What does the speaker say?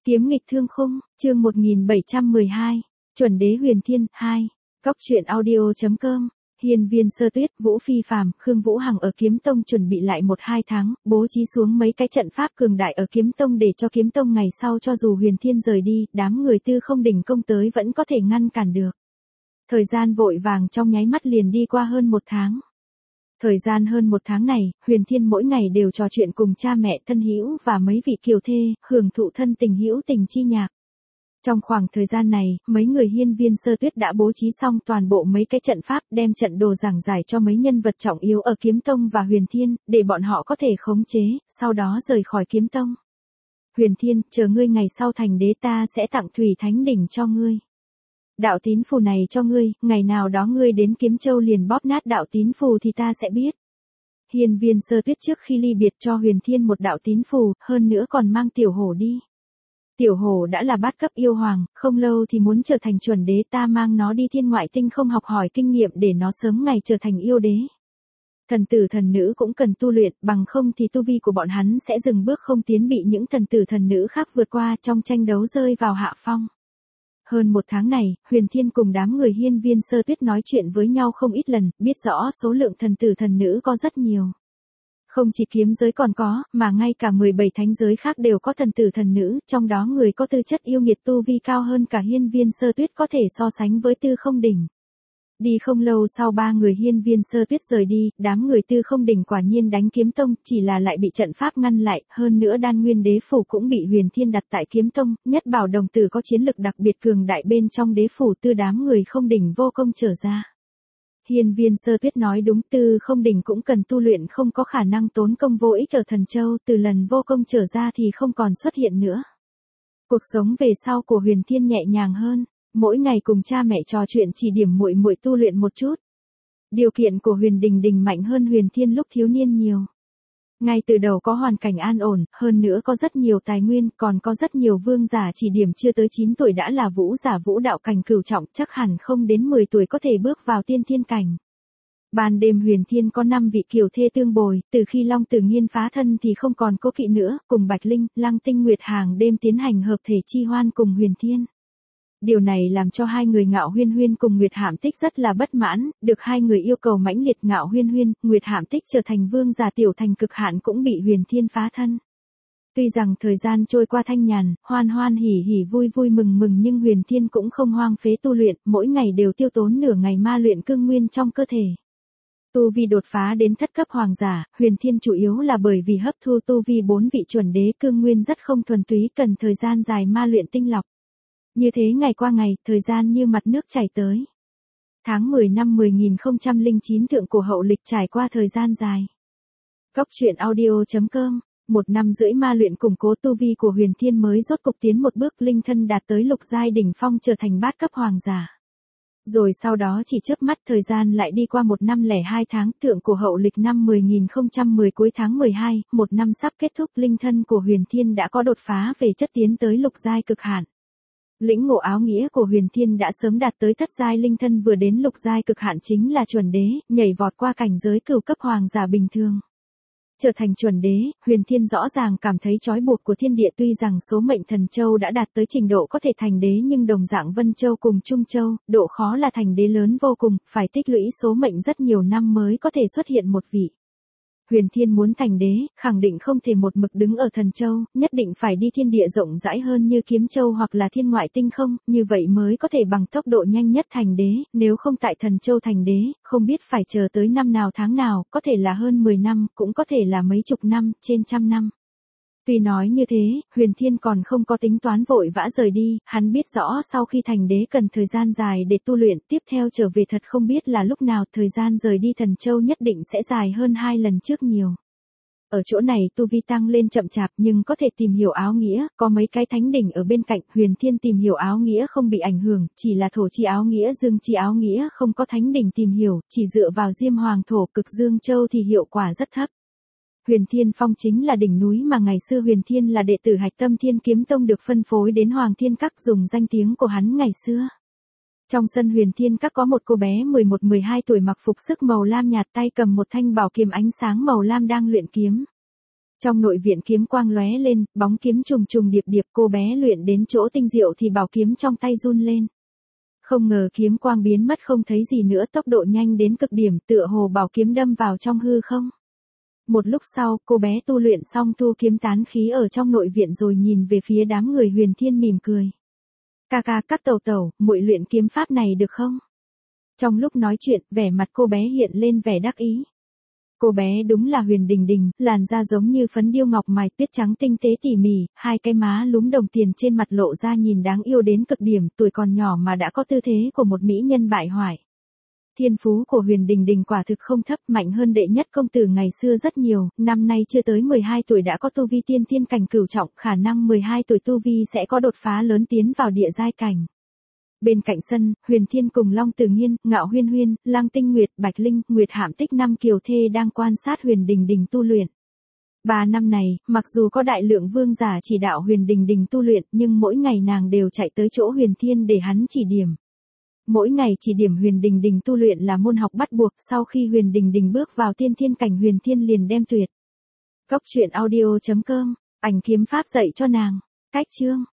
Kiếm nghịch thương khung, chương 1712, chuẩn đế huyền thiên, 2. Cóc truyện audio.com, hiên viên sơ tuyết, Vũ Phi Phàm, Khương Vũ Hằng ở Kiếm Tông chuẩn bị lại 1-2 tháng, bố trí xuống mấy cái trận pháp cường đại ở Kiếm Tông để cho Kiếm Tông ngày sau cho dù huyền thiên rời đi, đám người Tư Không Đỉnh công tới vẫn có thể ngăn cản được. Thời gian vội vàng trong nháy mắt liền đi qua hơn 1 tháng. Thời gian hơn 1 tháng này, huyền thiên mỗi ngày đều trò chuyện cùng cha mẹ thân hữu và mấy vị kiều thê, hưởng thụ thân tình hữu tình chi nhạc. Trong khoảng thời gian này, mấy người hiên viên sơ tuyết đã bố trí xong toàn bộ mấy cái trận pháp, đem trận đồ giảng giải cho mấy nhân vật trọng yếu ở Kiếm Tông và huyền thiên, để bọn họ có thể khống chế, sau đó rời khỏi Kiếm Tông. Huyền thiên, chờ ngươi ngày sau thành đế ta sẽ tặng Thủy Thánh Đỉnh cho ngươi. Đạo tín phù này cho ngươi, ngày nào đó ngươi đến Kiếm Châu liền bóp nát đạo tín phù thì ta sẽ biết. Hiên viên sơ tuyết trước khi ly biệt cho huyền thiên một đạo tín phù, hơn nữa còn mang tiểu hổ đi. Tiểu hổ đã là bát cấp yêu hoàng, không lâu thì muốn trở thành chuẩn đế, ta mang nó đi thiên ngoại tinh không học hỏi kinh nghiệm để nó sớm ngày trở thành yêu đế. Thần tử thần nữ cũng cần tu luyện, bằng không thì tu vi của bọn hắn sẽ dừng bước không tiến, bị những thần tử thần nữ khác vượt qua, trong tranh đấu rơi vào hạ phong. Hơn 1 tháng này, huyền thiên cùng đám người hiên viên sơ tuyết nói chuyện với nhau không ít lần, biết rõ số lượng thần tử thần nữ có rất nhiều. Không chỉ kiếm giới còn có, mà ngay cả 17 thánh giới khác đều có thần tử thần nữ, trong đó người có tư chất yêu nghiệt tu vi cao hơn cả hiên viên sơ tuyết có thể so sánh với Tư Không Đỉnh. Đi không lâu sau 3 người hiên viên sơ tuyết rời đi, đám người Tư Không Đỉnh quả nhiên đánh Kiếm Tông, chỉ là lại bị trận pháp ngăn lại, hơn nữa đan nguyên đế phủ cũng bị huyền thiên đặt tại Kiếm Tông, nhất bảo đồng tử có chiến lực đặc biệt cường đại bên trong đế phủ, Tư đám người không đỉnh vô công trở ra. Hiên viên sơ tuyết nói đúng, Tư Không Đỉnh cũng cần tu luyện, không có khả năng tốn công vô ích ở Thần Châu, từ lần vô công trở ra thì không còn xuất hiện nữa. Cuộc sống về sau của huyền thiên nhẹ nhàng hơn. Mỗi ngày cùng cha mẹ trò chuyện chỉ điểm muội muội tu luyện một chút. Điều kiện của huyền đình đình mạnh hơn huyền thiên lúc thiếu niên nhiều. Ngay từ đầu có hoàn cảnh an ổn, hơn nữa có rất nhiều tài nguyên, còn có rất nhiều vương giả chỉ điểm chưa tới 9 tuổi đã là vũ giả vũ đạo cảnh cửu trọng, chắc hẳn không đến 10 tuổi có thể bước vào tiên thiên cảnh. Ban đêm huyền thiên có 5 vị kiều thê tương bồi, từ khi Long Tử Nghiên phá thân thì không còn cố kỵ nữa, cùng Bạch Linh, Lăng Tinh Nguyệt hàng đêm tiến hành hợp thể chi hoan cùng huyền thiên. Điều này làm cho hai người Ngạo Huyên Huyên cùng Nguyệt Hạm Tích rất là bất mãn, được hai người yêu cầu mãnh liệt, Ngạo Huyên Huyên, Nguyệt Hạm Tích trở thành vương giả tiểu thành cực hạn cũng bị huyền thiên phá thân. Tuy rằng thời gian trôi qua thanh nhàn, hoan hoan hỉ hỉ vui vui mừng mừng, nhưng huyền thiên cũng không hoang phế tu luyện, mỗi ngày đều tiêu tốn nửa ngày ma luyện cương nguyên trong cơ thể. Tu vi đột phá đến thất cấp hoàng giả, huyền thiên chủ yếu là bởi vì hấp thu tu vi 4 vị chuẩn đế, cương nguyên rất không thuần túy, cần thời gian dài ma luyện tinh lọc. Như thế ngày qua ngày, thời gian như mặt nước chảy tới. Tháng 10 năm 10009 thượng cổ hậu lịch trải qua thời gian dài. Cóc truyện audio.com, 1 năm rưỡi ma luyện củng cố tu vi của huyền thiên mới rốt cục tiến một bước, linh thân đạt tới lục giai đỉnh phong, trở thành bát cấp hoàng giả. Rồi sau đó chỉ chớp mắt thời gian lại đi qua 1 năm 02 tháng, thượng cổ hậu lịch năm 10010 cuối tháng 12, 1 năm sắp kết thúc, linh thân của huyền thiên đã có đột phá về chất, tiến tới lục giai cực hạn. Lĩnh ngộ áo nghĩa của huyền thiên đã sớm đạt tới thất giai, linh thân vừa đến lục giai cực hạn chính là chuẩn đế, nhảy vọt qua cảnh giới cửu cấp hoàng giả bình thường. Trở thành chuẩn đế, huyền thiên rõ ràng cảm thấy trói buộc của thiên địa, tuy rằng số mệnh Thần Châu đã đạt tới trình độ có thể thành đế, nhưng đồng dạng Vân Châu cùng Trung Châu, độ khó là thành đế lớn vô cùng, phải tích lũy số mệnh rất nhiều năm mới có thể xuất hiện một vị. Huyền thiên muốn thành đế, khẳng định không thể một mực đứng ở Thần Châu, nhất định phải đi thiên địa rộng rãi hơn như Kiếm Châu hoặc là thiên ngoại tinh không, như vậy mới có thể bằng tốc độ nhanh nhất thành đế, nếu không tại Thần Châu thành đế, không biết phải chờ tới năm nào tháng nào, có thể là hơn 10 năm, cũng có thể là mấy chục năm, trên trăm năm. Tuy nói như thế, huyền thiên còn không có tính toán vội vã rời đi, hắn biết rõ sau khi thành đế cần thời gian dài để tu luyện, tiếp theo trở về thật không biết là lúc nào, thời gian rời đi Thần Châu nhất định sẽ dài hơn 2 lần trước nhiều. Ở chỗ này tu vi tăng lên chậm chạp nhưng có thể tìm hiểu áo nghĩa, có mấy cái thánh đỉnh ở bên cạnh, huyền thiên tìm hiểu áo nghĩa không bị ảnh hưởng, chỉ là thổ chi áo nghĩa, dương chi áo nghĩa không có thánh đỉnh tìm hiểu, chỉ dựa vào Diêm Hoàng thổ cực Dương Châu thì hiệu quả rất thấp. Huyền Thiên Phong chính là đỉnh núi mà ngày xưa huyền thiên là đệ tử hạch tâm Thiên Kiếm Tông được phân phối đến Hoàng Thiên Các, dùng danh tiếng của hắn ngày xưa. Trong sân huyền thiên các có một cô bé 11-12 tuổi mặc phục sức màu lam nhạt, tay cầm một thanh bảo kiếm ánh sáng màu lam đang luyện kiếm. Trong nội viện kiếm quang lóe lên, bóng kiếm trùng trùng điệp điệp, cô bé luyện đến chỗ tinh diệu thì bảo kiếm trong tay run lên. Không ngờ kiếm quang biến mất không thấy gì nữa, tốc độ nhanh đến cực điểm, tựa hồ bảo kiếm đâm vào trong hư không. Một lúc sau, cô bé tu luyện xong thu kiếm tán khí ở trong nội viện rồi nhìn về phía đám người Huyền Thiên mỉm cười. Ca ca, các tẩu tẩu, muội luyện kiếm pháp này được không? Trong lúc nói chuyện, vẻ mặt cô bé hiện lên vẻ đắc ý. Cô bé đúng là Huyền Đình Đình, làn da giống như phấn điêu ngọc mài, tuyết trắng tinh tế tỉ mỉ, hai cái má lúm đồng tiền trên mặt lộ ra nhìn đáng yêu đến cực điểm, tuổi còn nhỏ mà đã có tư thế của một mỹ nhân bại hoại. Thiên phú của Huyền Đình Đình quả thực không thấp, mạnh hơn đệ nhất công tử ngày xưa rất nhiều, năm nay chưa tới 12 tuổi đã có tu vi tiên thiên cảnh cửu trọng, khả năng 12 tuổi tu vi sẽ có đột phá lớn tiến vào địa giai cảnh. Bên cạnh sân, Huyền Thiên cùng Long Tử Nghiên, Ngạo Huyên Huyên, Lăng Tinh Nguyệt, Bạch Linh, Nguyệt Hạm Tích năm kiều thê đang quan sát Huyền Đình Đình tu luyện. 3 năm này, mặc dù có đại lượng vương giả chỉ đạo Huyền Đình Đình tu luyện, nhưng mỗi ngày nàng đều chạy tới chỗ Huyền Thiên để hắn chỉ điểm. Mỗi ngày chỉ điểm Huyền Đình Đình tu luyện là môn học bắt buộc, sau khi Huyền Đình Đình bước vào tiên thiên cảnh Huyền Thiên liền đem tuyệt. Góc truyện audio.com, ảnh kiếm pháp dạy cho nàng. Cách chương